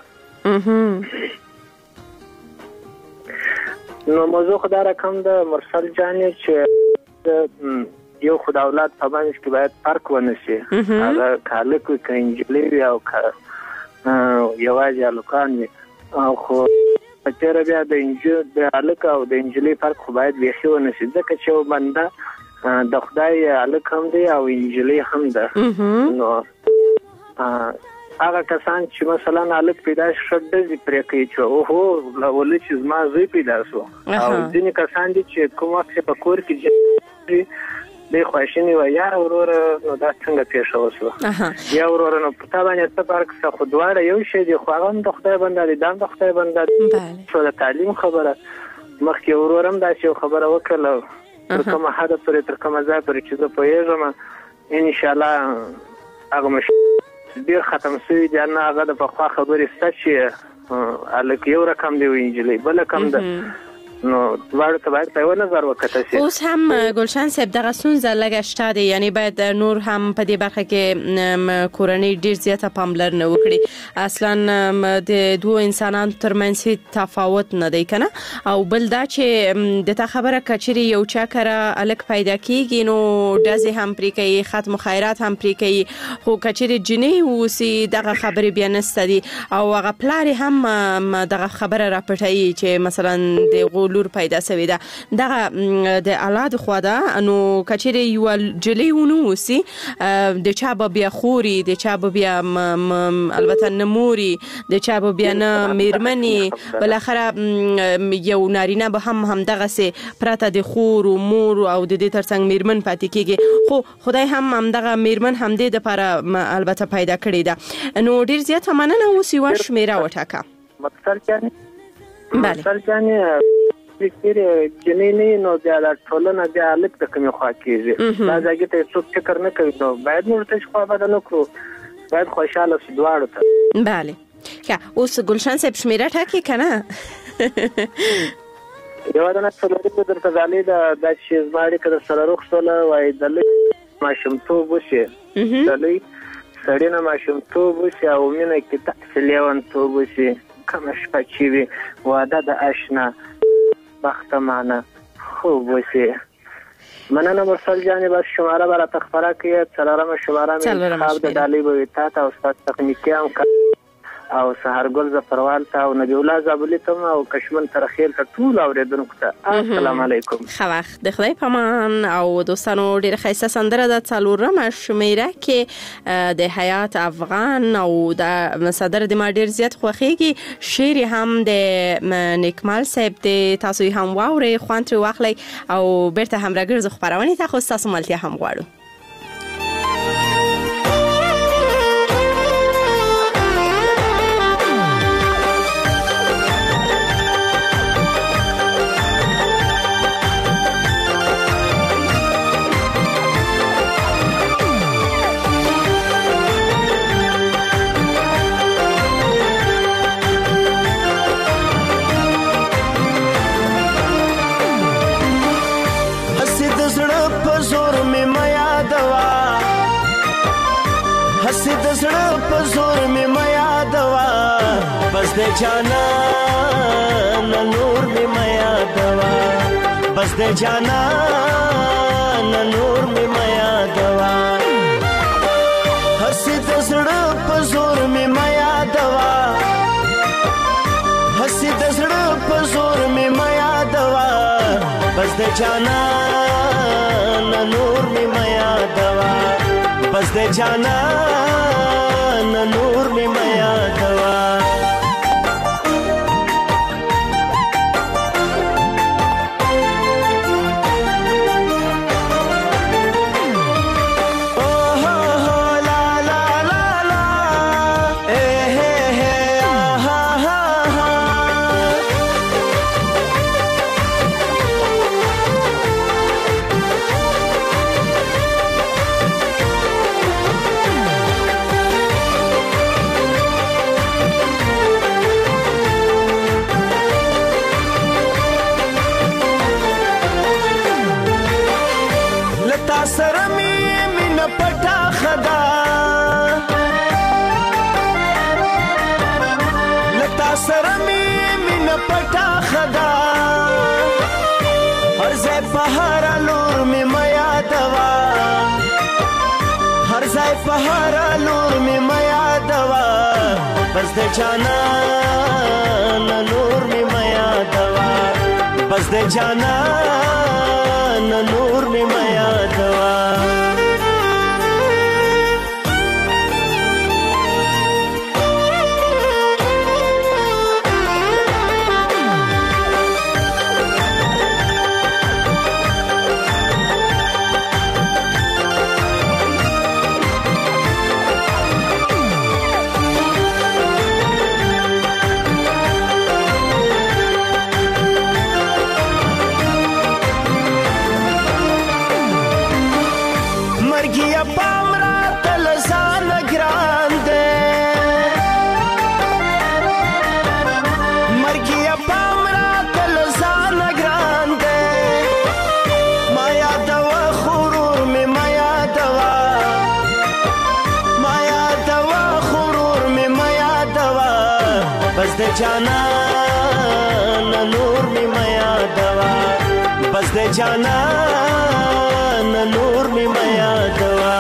نو موضوع خو دا رقم ده مرسل جانې چې یو خو د اولاد په منځ کې باید فرق ونه شي هغه هلک وي که نجلۍ وي او که یوازې هلکان وي او خو په تېره بیا د هلک او د نجلۍ فرق خو باید بیخي ونه شي ځکه چې یو بنده د خدای هلک هم دی او نجلۍ هم ده نو هغه کسان چې مثلا الک پیدا شډه پرې کوي چې اوهو لول چې زما زوی پیدا شو او ځینې کسان دي چې کوم وخت په کور کې د خوښنی و یا اورور نو دا څنګه پیښ وشو یا اورور نو په تا باندې څه فرق څه خودواړه یو شی دی خو هغه د خدای بنده دي د خدای بنده شو د تعلیم خبره مخکې اورورم دا چې خبره وکړه تر کومه حد پورې تر کومه ځای پورې چې زه پوهېږم ان شاء الله هغه مش ډیر ختم شوی دی نه هغه د پخوا خبرې سته چې الک یو رقم دی وینجلې بل رقم ده نو ورته ته باید په نظر وکړه شي. اوس هم ګلشن صاحب دغه سونزه لګه شته دی، یعنی باید نور هم په دې برخه کې کورنۍ ډیر زیاته پاملرنه وکړي. اصلا د دوه انسانانو ترمنځ تفاوت نه دی کنه، او بل دا چې د تا خبره کچري یو چا کرا الک پیدا کیږي نو دزه هم پرې کوي، ختم خیرات هم پرې کوي، خو کچري جنې وسی دغه خبره بیان ستدي او هغه پلار هم دغه خبره راپټي چې مثلا د لور پیدا شوی ده دغه د اولاد خو ده نو کچری یو جلی ونوسی د چا بیا خوري د چا بیا البته نموري د چا بیا نه میرمنی بل اخره یو نارینه به هم دغه سي پراته د خور او مور او د دې ترڅنګ میرمن پاتې کیږي، خو خدای هم دغه میرمن هم د لپاره البته پیدا کړی ده. نو ډیر زیات مننه اوس یو شمیره وټاکه مقصد یعنی فکر جنینی نو بیا د ټولنه بیا الک د کومې خوا کېږي دا ځکه ته څوک فکر نه کوي نو باید نور ته خو به نه کړو، باید خوشاله شو دواړو ته. بله که اوس ګلشن صاحب شمیره ټاکي کنه یو د نڅلوري په درته غالي د چې زماړي کده سره روخ سره وای د ماشومتوب وشي دلی سړی نه ماشومتوب وشي او مینه کې تحصیل یوانتوب وشي کوم شپه چې وي واده د آشنا بختمانه خوب وسی. مننه مرسل جانی بس شماره برای تخبره که چلارم شماره می خواب د دالی بویتا تا استاد تکنیکی هم او سهرگل زفروال تا او نبیولا زابلی تم او کشمن ترخیل تا طول اوریدونکو تا. السلام علیکم. خوخ د خدای پامان او دوستانو ډیر ښایسته سندره د څلورم شمیره کې د حیات افغان او د صدر د ما ډیر زیات خوښیږي، شعر هم د نیکمال صاحب د تاسو هم واوري خوانتري واخلي او بیرته هم راګرځو خبرونه ته خو تاسو ملتیا هم غواړو. د جانا نور می میا دوا بس د جانا نور می میا دوا هسي د زړه په زور می میا دوا هسي د زړه په زور می میا دوا بس د جانا نور می میا دوا بس د جانا نور می میا دوا. پهارا نور می میا دوا بس د جانا نور می میا دوا بس د جانا نور می میا دوا جانان نور می میادوا بس د جانان نور می میادوا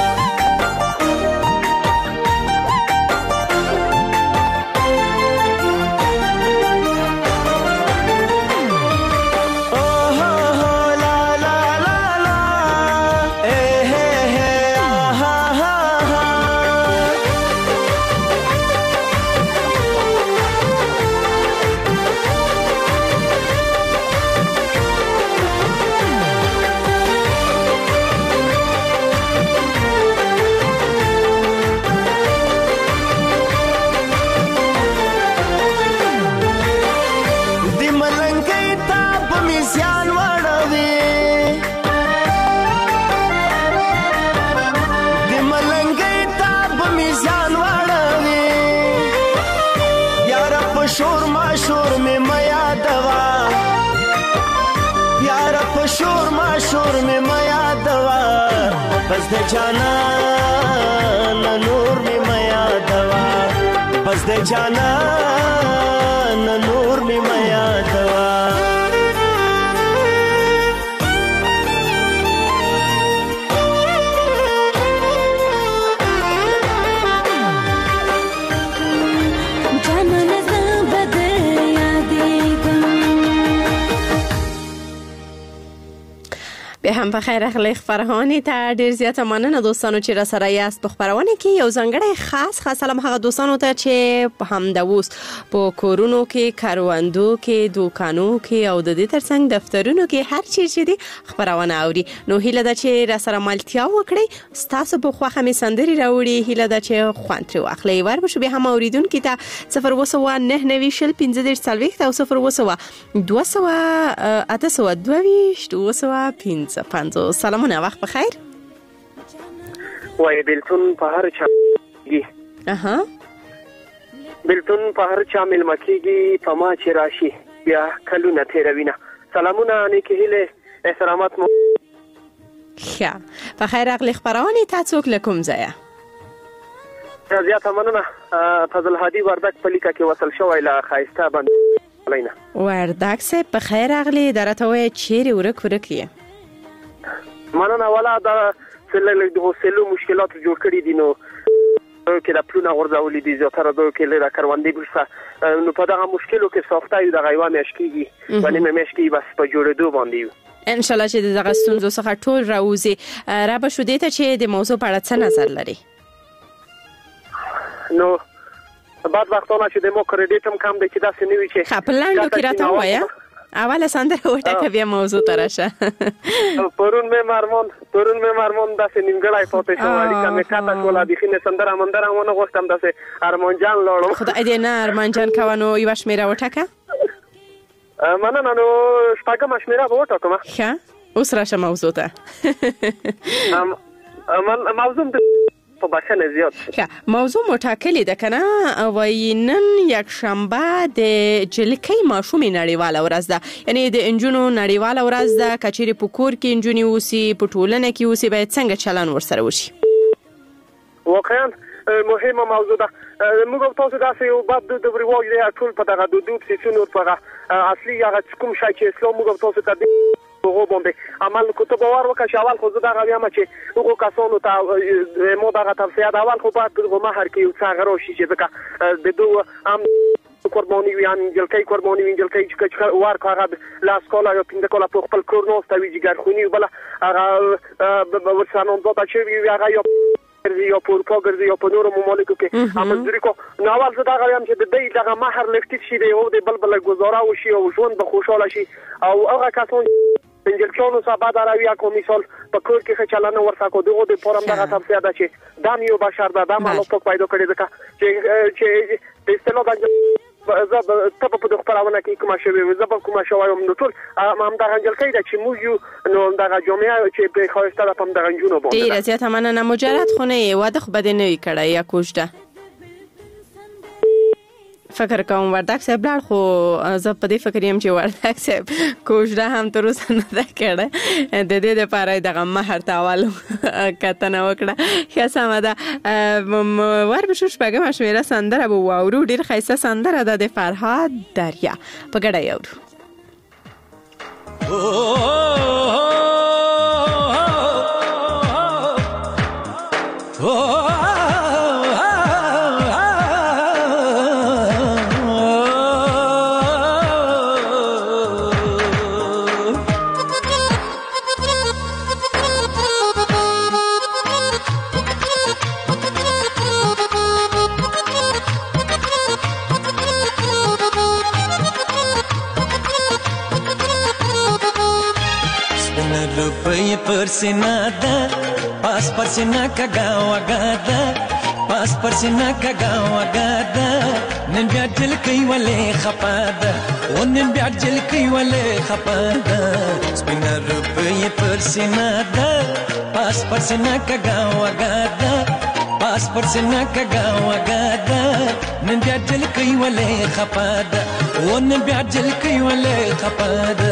شور میں میا دوا بس د جانان نور میں میا دوا بس د جانان نور میں میا دوا به هم بخیر اخلاق فرهانی ته ډیر زیاته مننه دوستانو چې را سره یاست په خبرونه کې یو ځانګړی خاص سلام هغه دوستانو ته چې په همدوس په کورونو کې کاروندو کې دوکانو کې او د دې ترڅنګ دفترونو کې هر چیز چې دي خبرونه اوري نو هیله ده چې را سره ملتیا وکړي تاسو په خوخه می سندري راوړي هیله ده چې خوان تر واخلې ور بشو به هم اوریدونکو ته 0299015 او 020 پنځو سلامونه وخت بخیر وای بلتون په هر چا بلتون په هر چا ملمکیږي په ما چې راشي بیا کلونه تیروینه سلامونه نیکه هیله احترامات مو ښه په خیر اغلی خبرونه تاسو کوم ځای زیاته مننه فضل هادي وردک پلیکا کې وصل شوی لا خایسته باندې لینا وردک سه په خیر اغلی درته وای چیرې ورکه مننه والا دا سلل د هوسلو مشکلات جوړ کړی دي نو کې د پلونه غورځولې دي زیاتره دوی کې لري کاروندې برسه نو په دغه مشکلو کې ساختای د غیوان مشکیږي باندې مشکی بس په جوړېدو باندې ان شاء الله چې دغه ستونزو څخه ټول راوځي را به شو دې ته چې د موضوع په اړه څه نظر لري نو بعد وختونه چې د مو کریډټ هم کم دی چې دا سنوي چې خپلانډو کې راته وایا اوله سندره وټه بیا موضوع تراشه پرون مې مارمون داسې نیمګړی پاتې شو اړیکه مې کاته کوله د خینه سندره مندره ونه غوښتم داسې ارمان جان لاړم خدای دې نه ارمان جان کوونو یو شمیره وټکه مننه نو شپږم شمیره وټکم ښه اوس راشه موضوع ته موضوع په بخښنه زیات موضوع مټاکلې ده کنه وینن یک شنبه د جلکې ماشومې نړیواله ورځ ده یعنی د انجونو نړیواله ورځ ده کچېری په کور کې انجونی اوسي په ټولنه کې اوسي باید څنګه چلن ورسره وشي واقعا مهمه موضوع ده موږ تاسو داسې یو باب د ریواج دی ټول په دغه د دوب سیسونو په اصلي هغه کوم شای چې اسلام موږ تاسو ته هغه باندې عمل کوته باور وکړ اول خو زه دا غویم چې هغه کسانو ته مو دا توصیه ده اول خو په مهر کې یو څه غروشي چې ځکه د دوه ام قرباني وي ان جلکې قرباني وي جلکې چې ورکو هغه لاس کولا یو پینځه کولا په خپل کور نو ستوي جګر خونی بل هغه ورسانو دوه چې وی هغه یو یا په اروپا ګرځي یا په نورو ممالکو کې امزوري کو نو اول زه دا غواړم چې د دې دغه مہر لفټ شي دی او د بلبل گزاره وشي او ژوند به خوشاله شي او هغه کسان انجلچونو سبا دراوی کوم مثال په کور کې چلنه ورسا کو دغه د فورم دغه توصیه ده چې دام یو بشر ده د مالو په پیدا کړی ځکه چې د استلو باندې زه په خبرونه کې کوم شوی زه په کوم شوایم نو ټول هم د انجل کې چې موږ یو نو دغه جامعه چې په خواسته ده په دغه جنونو باندې ډیر زیات مننه مجرد خونه واده خو بده نه کړه یا کوشته فکر کوم وردک صاحب لاړ خو زه په دې فکر یم چې وردک صاحب کوژده هم تر اوسه نه ده کړې د دې لپاره دغه مهر تاوال کتنه وکړه ښه سمه ده وربشو شپږمه شمېره سندره به واورو ډېر ښایسته سندره ده د فرهاد دریا په ګډه یې اورو پر سینا دا پاس پر سینا کگا وگا دا پاس پر سینا کگا وگا دا نن بیا دل کوي ولې خپا دا او نن بیا دل کوي ولې خپا دا سپینا روپې پر سینا دا پاس پر سینا کگا وگا دا پاس پر سینا کگا وگا دا نن بیا دل کوي ولې خپا دا او نن بیا دل کوي ولې خپا دا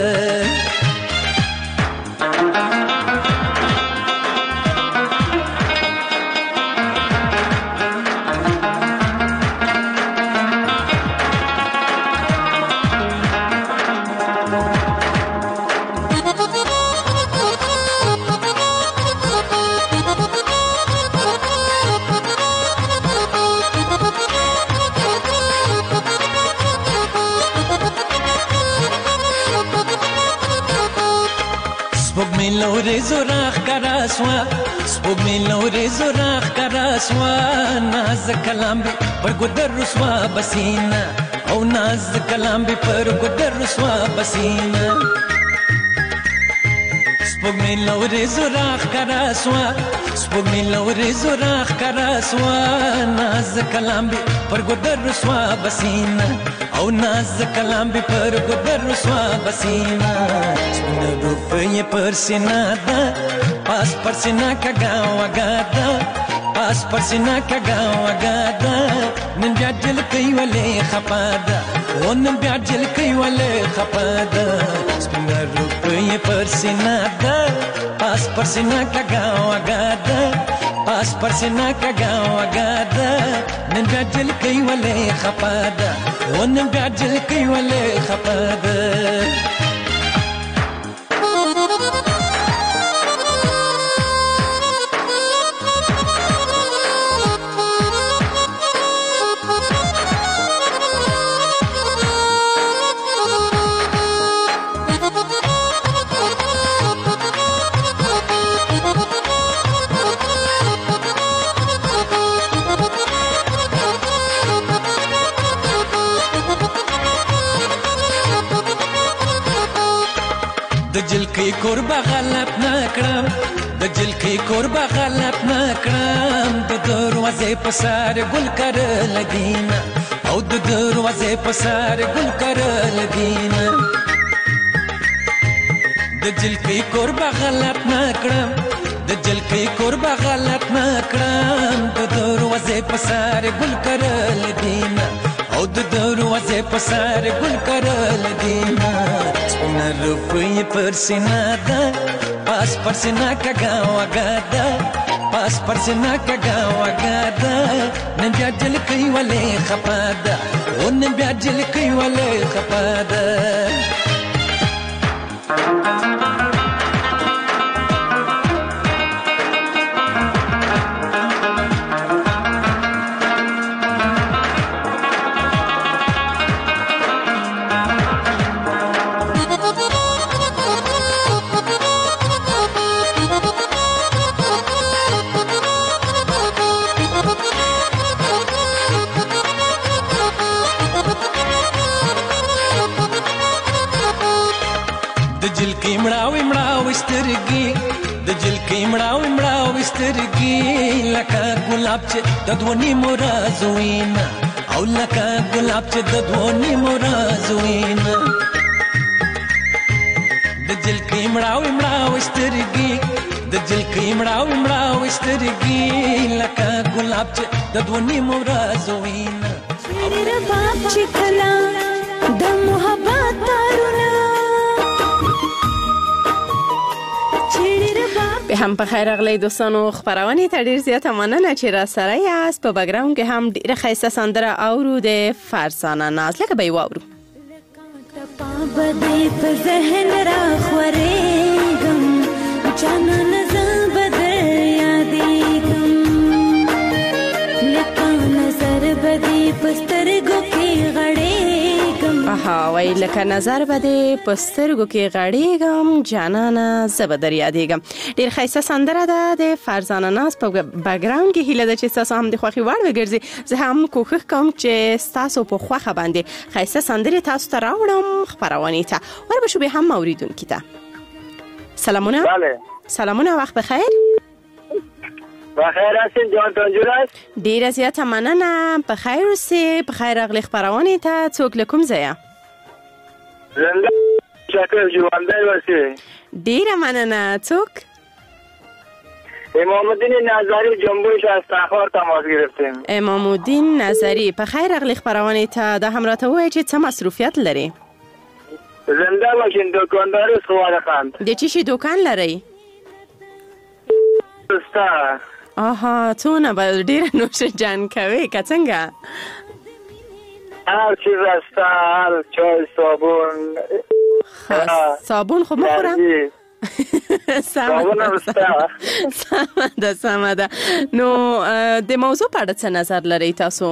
لورې زوراخ کراسوا سپوږمۍ لورې زوراخ کراسوا ناز کلام به پر ګودر رسوا بسینا او ناز کلام به پر ګودر رسوا بسینا سپوږمۍ لورې زوراخ کراسوا سپوږمۍ لورې زوراخ کراسوا ناز کلام به پر ګودر رسوا بسینا او ناز کلام به پر ګودر رسوا بسینا سپینه روپۍ پر سینا ده پاس پر سینا کګا وګا ده پاس پر سینا کګا وګا ده نن بیا دل کوي ولې خپا ده او نن بیا دل کوي ولې خپا ده سپینه روپۍ پر سینا ده پاس پر سینا کګا وګا ده پاس پر سینا کګا وګا ده نن بیا دل کوي ولې خپا ده او نن بیا دل کوي ولې خپا ده جلکی کوربه غلط نکړم د جلکی کوربه غلط نکړم د دروازې په سر ګل کرل دینه او د دروازې په سر ګل کرل دینه د جلکی کوربه غلط نکړم د جلکی کوربه غلط نکړم د دروازې په سر ګل کرل دینه او د دروازې په سر ګل کرل دینه سپینه روپۍ پر سینا ده پاس پر سینا کګا وګا ده پاس پر سینا کګا وګا ده نن بیا دل کوي ولې خپا ده او نن بیا دل کوي ولې خپا ده ګلاب چې د دوونی مرازوینا او لکه ګلاب چې د دوونی مرازوینا د جلکی مړاوي مړاوي سترګي د جلکی مړاوي مړاوي سترګي لکه ګلاب چې د دوونی مرازوینا چړې رباب چې کلا د محبت تارونه به هم په خیر اغلی دوستانو خبرونه ته ډیر زیاته مننه چې را سره یاست. په بګراوند کې هم ډیره ښایسته سندره اورو د فرزانه ناز لکه به واورو بده په ذهن را خورېږم جانان زه بده یادېږم لکه نظر بده په سترګو کې غړېږم وای لکه نظر بده په سترګو کې غړېږم جانانه زه به در یادېږم. ډېر ښایسته سندره ده د فرزانه ناز په بګراوند کې. هیله ده چې ستاسو هم د خوښې وړ وګرځي. زه هم کوښښ کوم چې ستاسو په خوښه باندې ښایسته سندرې تاسو ته راوړم خپرونې ته. وربشو به هم اوریدونکي ته سلامونه. سلامونه، وخت بخیر. بخیر هستین جان تنجور است. ډیره زیاته مننه. په خیر اوسئ. په خیر راغلی خپرونې ته. څوک له کوم ځایه؟ زنده شکر ژوندی اوسئ. ډیره مننه. څوک؟ امام الدین نظری جنبوش از تخار تماس گرفتیم. امام الدین نظری، په خیر راغلی خپرونې ته. دا هم راته ووایئ چې څه مصروفیت لري؟ زنده باشین. دکاندار است خوارخند. د چی شي دکان لري؟ ستا. آها، څونه به ډیره نوش جان کوي که څنګه؟ هر چیز است، هر چای، صابون. صابون خو مخورم. سمه ده. نو د موضوع په اړه څه نظر لرئ تاسو؟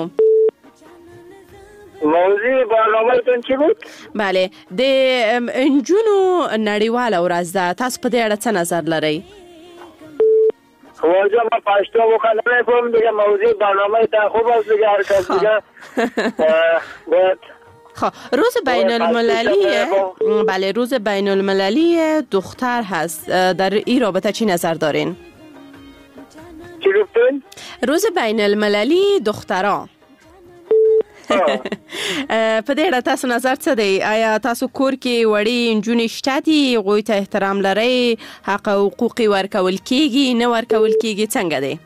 موضوع برنامه‌تون چی بود؟ بله، د نجونو نړیواله ورځ ده. تاسو په دې اړه څه نظر لرئ؟ واجه ما پشتو بخوانه نفهم دیگه موضوع برنامه تا خوب است دیگه هر کس دیگه باید روز بین المللی، بله روز بین المللی دختر هست. در این رابطه چی نظر دارین؟ چی گفتین؟ روز بین المللی دختران. په دې اړه تاسو نظر څه دی؟ آیا تاسو کور کې وړي نجونې شته دي؟ هغوی ته احترام لرئ؟ حق او حقوق ورکول کیږي نه ورکول کیږي؟ څنګه دی؟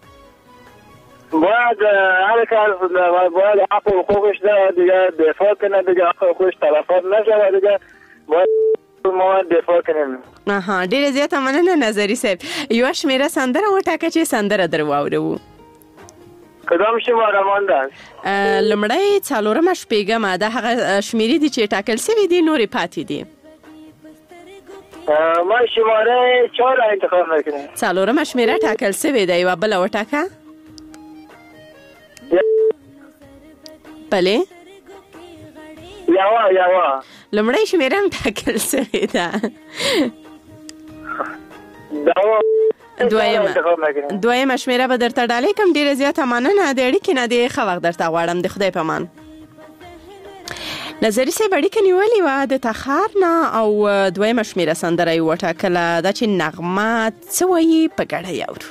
باید هر کس باید حق و حقوقش ده دیگه دفاع کنه دیگه. حق و حقوقش تلفات نشود دیگه. باید ما دفاع کنیم. آها، ډیره زیاته مننه نظری صاحب. یوه شمیره سندره وټاکه چې سندره در واورو. کدام شماره مانده است؟ لمړی څلورمه شپږمه. دا هغه شمیرې دي چې ټاکل سوي دي، نورې پاتې دي. ما شماره 4 انتخاب نکنم. څلورمه شمیره ټاکل سوي ده. یوه بله وټاکه. بله یوه لمړی شمیره هم ټاکل سوي ده. دویمه شمیره به درته ډالۍ کړم. ډیره زیاته مننه. د اړیکې نه د ښه وخت درته غواړم. د خدای په امان. نظري صاحب اړیکه نیولې وه د تخار نه او دویمه شمیره سندره یې وټاکله. دا چې نغمه څه وایي په ګډه یې اورو.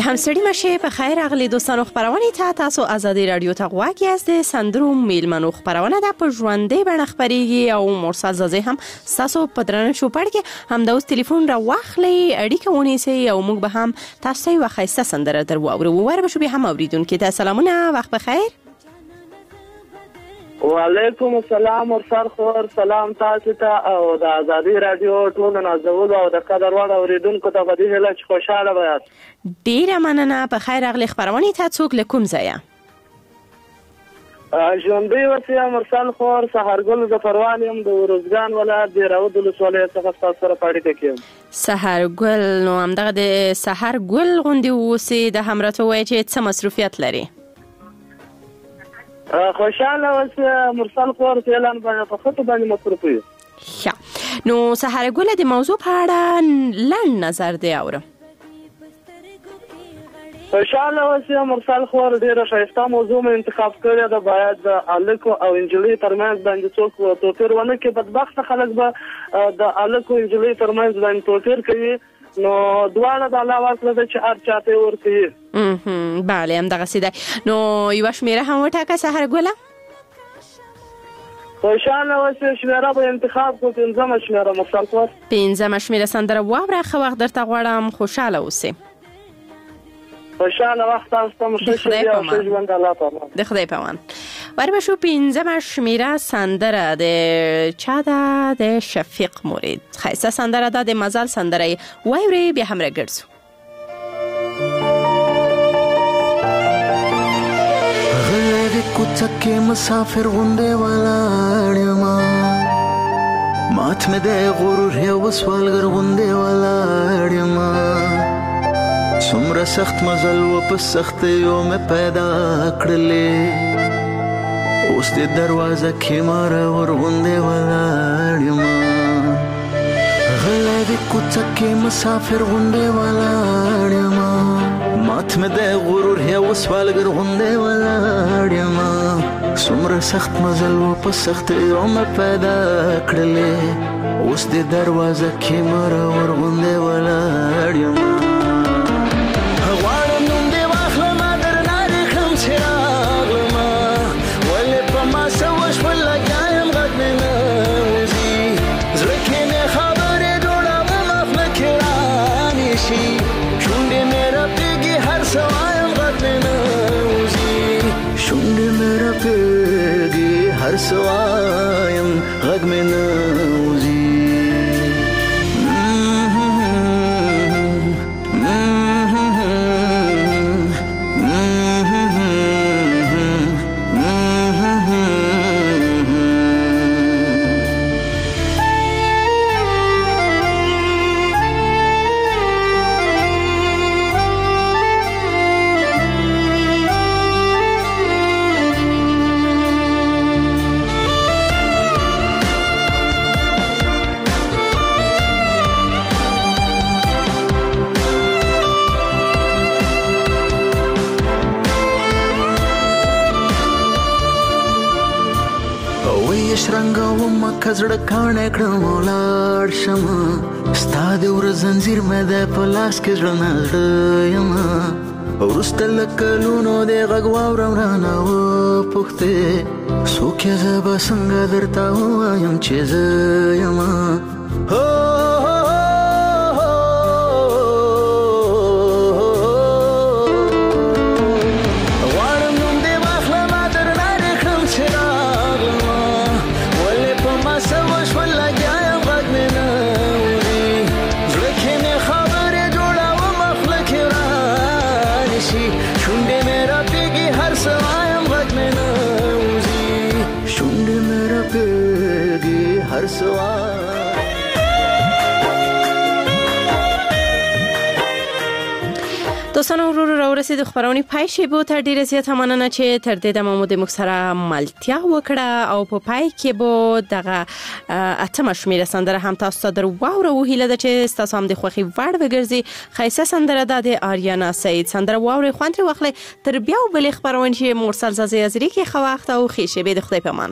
بیا هم ستړي مشه. په خیر راغلي دوستانو. خبرونه ته تاسو آزادي رادیو ته غواړئ از د سندرو میلمنو خبرونه د په ژوندې بڼه خبريږي او مرسل زازي هم تاسو په درنه شو پړ کې هم د اوس ټلیفون را واخلي اړیکه ونیسي او موږ به هم تاسو یو خیسته سندره درو او ور به شو به هم اوریدونکو ته سلامونه. وخت بخیر. وعلیکم السلام ورسر خور. سلام تاسو ته او د آزادي رادیو ټول نازول او د قدر وړ اوریدونکو ته په دې هیله چې خوشاله وایي. ډیره مننه. په خیر راغلی. خبرونه ته څوک لکم ځای ژوندۍ وسیه مرسل خور سحرګل ظفروان يم د روزګان ولایت د راود ولسوالۍ څخه تاسو سره پاتې کېم. سحرګل نو همدغه د سحرګل غوندي اوسې د همراته وای چې څه مصروفیت لري؟ خوشاله وسیه مرسل خور فعلا په خطو باندې مصروف یم. نو سحرګل د موضوع په اړه لنډ نظر دی اورم. خوشاله وسیه مرسل خور ډیره ښایسته موضوع مې انتخاب کړې ده. باید د الکو او انجلۍ ترمنځ باندې څوک توپیر ونه کړي. بدبخت خلک به د الکو انجلۍ ترمنځ باندې توپیر کوي. نو دواړه د الله واکله ده چې هر چاته ورکوي. بله همدغسې ده. نو یوه شمېره هم وټاکه سحرګله. خوشاله اوسئ. شمېره به انتخاب کړو. 5مه شمېره مرسل خور. 5مه شمېره سندره واوره. ښه وخت درته غواړم. خوشاله اوسئ. خوشاله وخت تاسو ته مو ښه ژوند الله پامان. د خدای پامان. ور بشو 5مه شمېره سندره د چا ده؟ د شفیق مرید. ښایسته سندره ده. د مزل سندره واورئ بیا هم راګرځو. غلی د کوڅه کې مسافر غوندې ولاړ یمه مات مې د غرور یو سوالګر غوندې ولاړ یمه څومره سخت مزل و په سختیو مې پیدا کړلې اوس دې دروازه کې مرور غوندې ولاړ یمه غلی د کوڅه کې مسافر غوندې ولاړ یمه مات مې د غرور یو سوالګر غوندې ولاړ یمه څومره سخت مزل و په سختیو مې پیدا کړلې اوس دې دروازه کې مرور غوندې ولاړ یمه هر سوایم غږ مې نه وځي کزړه کاڼه کړم ولاړ شمه ستا د ور زنځیر مې د په لاس کې زړه نړه یمه وروسته له کلونو د غږ واورم رانه وپوښتې څوک یې زه به څنګه درته ووایم چې زه یمه دوستانو ورو راورسید خبرونه پای شی بو تر ډیره زیاته مننه چې تر دې د محمود مکسره ملتیا وکړه او په پای کې بو دغه اتمه شمیره سندره هم تاسو ته درو واوره وهیله ده چې تاسو هم د خوخي وړ وګرځي خیسه سندره د آریانا سید سندره واوره خوانتري واخلې تر بیا بل خبرونه چې مرسل زازي ازری کې خو وخت او خيشه به د خدای پامان.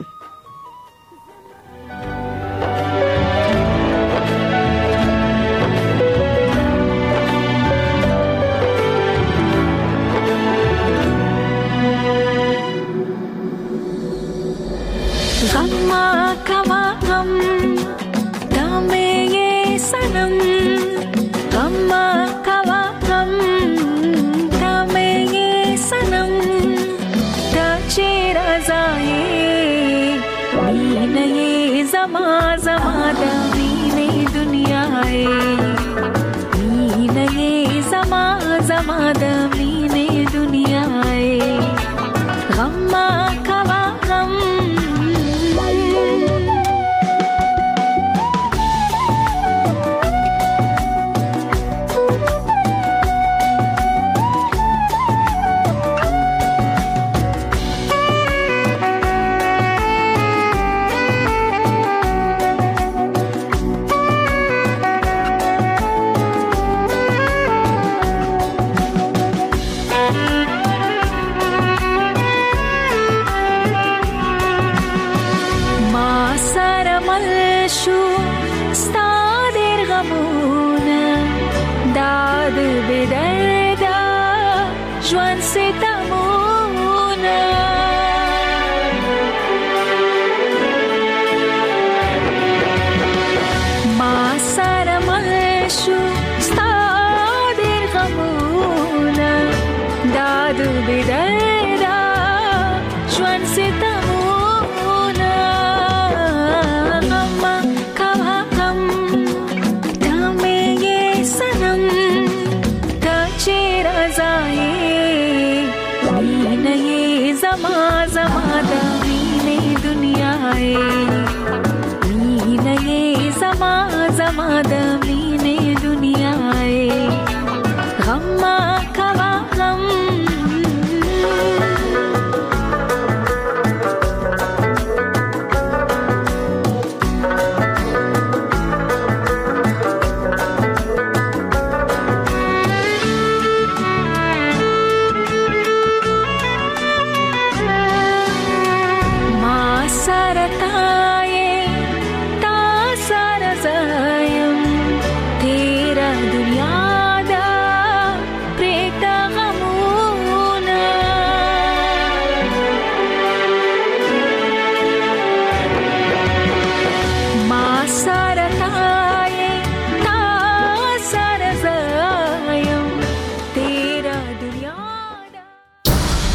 زما د مینې